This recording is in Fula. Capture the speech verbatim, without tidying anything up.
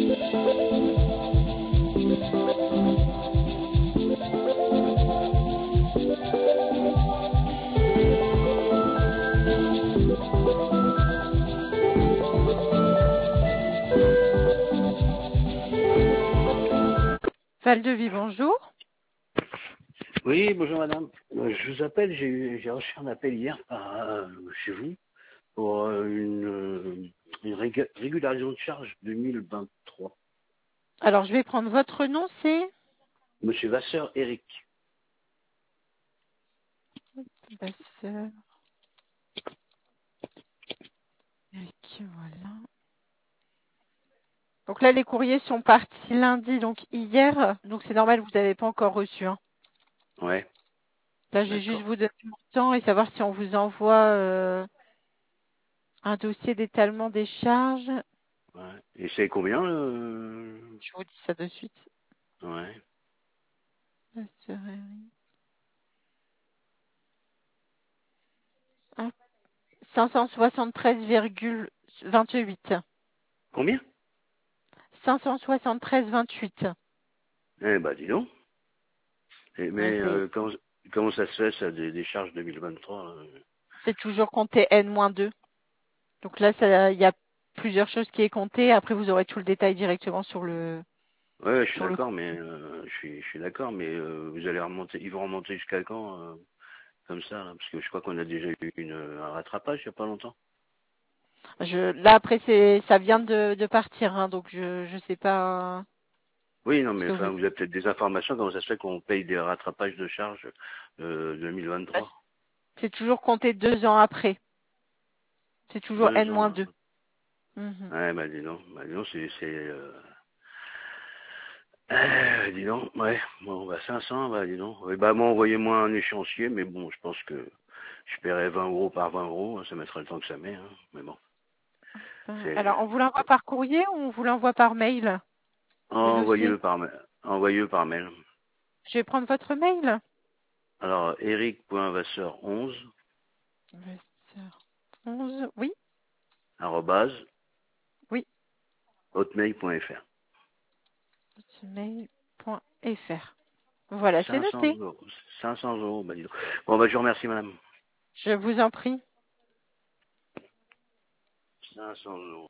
Val de Vie, bonjour. Oui, bonjour madame. Euh, Je vous appelle, j'ai eu- j'ai reçu un appel hier par, euh, chez vous pour euh, une, euh, une régu- régularisation de charge deux mille vingt-trois. Alors, je vais prendre votre nom, c'est Monsieur Vasseur Eric. Vasseur. Eric, voilà. Donc là, les courriers sont partis lundi, donc hier. Donc c'est normal, vous n'avez pas encore reçu. Hein. Ouais, Là, je vais juste d'accord. vous donner mon temps et savoir si on vous envoie euh, un dossier d'étalement des charges. Ouais. Et c'est combien le... Je vous dis ça de suite. Ouais. Vasseur Eric. Ah, cinq cent soixante-treize virgule vingt-huit. Combien? cinq cent soixante-treize virgule vingt-huit. Eh ben dis donc. Et, Ouais, mais c'est euh, comment, comment ça se fait ça, des, des charges deux mille vingt-trois là? c'est toujours compté N moins deux. Donc là, ça, il y a plusieurs choses qui est compté. Après, vous aurez tout le détail directement sur le, Ouais, ouais, je suis sur le d'accord, compte. mais euh, je suis, je suis d'accord, mais euh, vous allez remonter, ils vont remonter jusqu'à quand euh, comme ça là? Parce que je crois qu'on a déjà eu une, un rattrapage il y a pas longtemps. Je, là, après, c'est, ça vient de, de partir, hein, donc je, je sais pas Oui, non, ce mais que vous. enfin, vous avez peut-être des informations, comment ça se fait qu'on paye des rattrapages de charges euh, deux mille vingt-trois? C'est toujours compté deux ans après. C'est toujours Deux N moins ans. deux. Mhm. Ouais, bah dis donc, bah dis donc, c'est... c'est euh... euh, dis donc, ouais, bon, bah cinq cents, bah dis donc. Ouais, bah moi, envoyez-moi un échéancier, mais bon, je pense que je paierai vingt euros par vingt euros, hein, ça mettra le temps que ça met, hein, mais bon. Euh, C'est... Alors, on vous l'envoie par courrier ou on vous l'envoie par mail, le dossier? Envoyez-le par mail. Envoyez-le par mail. Je vais prendre votre mail. Alors, eric.vasseur onze, onze, oui, arrobase, oui, hotmail.fr. mail point F R. Voilà, c'est cinq cents noté. euros. cinq cents euros, bah dis donc. Bon, bah je vous remercie, madame. Je vous en prie. cinq cents euros.